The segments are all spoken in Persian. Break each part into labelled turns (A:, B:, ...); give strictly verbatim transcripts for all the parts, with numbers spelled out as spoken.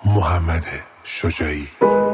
A: محمد شجاعی.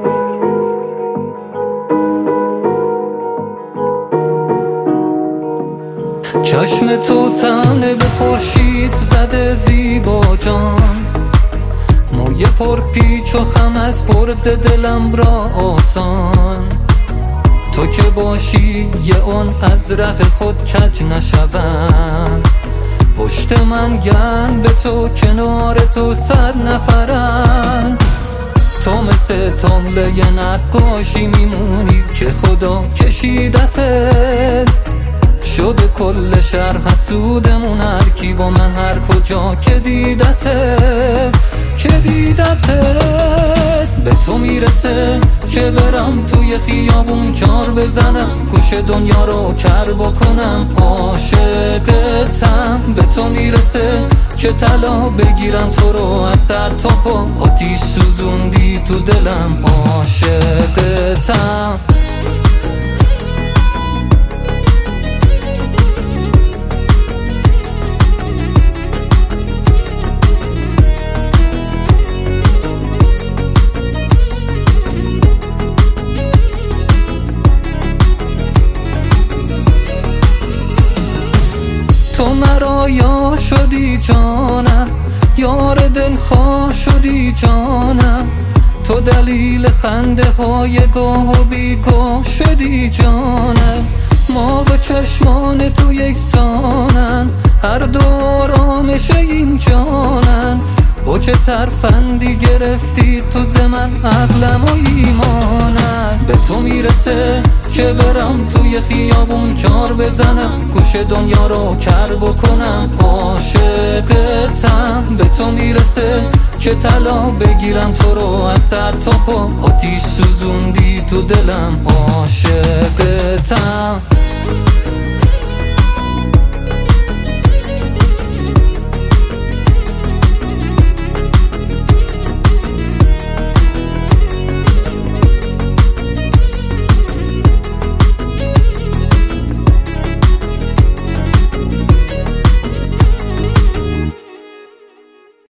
B: چشم تو طعنه به خورشید زده زیبا جان، موی پر پیچ و خمت برده دلم را آسان. تو که باشی یه اون ازرق خود کج نشوم، پشت من گن به تو کنار تو صد نفرن. تو مثل تمله نقاشی میمونی که خدا کشیدته، شده کل شهر حسودمون هر کی با من هر کجا که دیدته که دیدته. به تو میرسه که برم توی خیابون کار بزنم، گوش دنیا رو کر بکنم عاشقتم. به تو میرسه که طلا بگیرم تو رو از سر تا پا، آتیش سوزوندی تو دلم عاشقتم. تو مرا یا شدی جانم، یار دلخواه شدی جانم. تو دلیل خنده های گاه و بیگاه شدی جانم. ما و چشمان تو یکسانن، هر دو آرامش این جانن. با چه ترفندی گرفتی تو زمن عقلم و ایمانم. به تو میرسه که برم توی خیابون کار بزنم، گوش دنیا رو کر بکنم عاشقتم. به تو میرسه که طلا بگیرم تو رو از سر تا پا، آتیش سوزوندی تو دلم عاشقتم.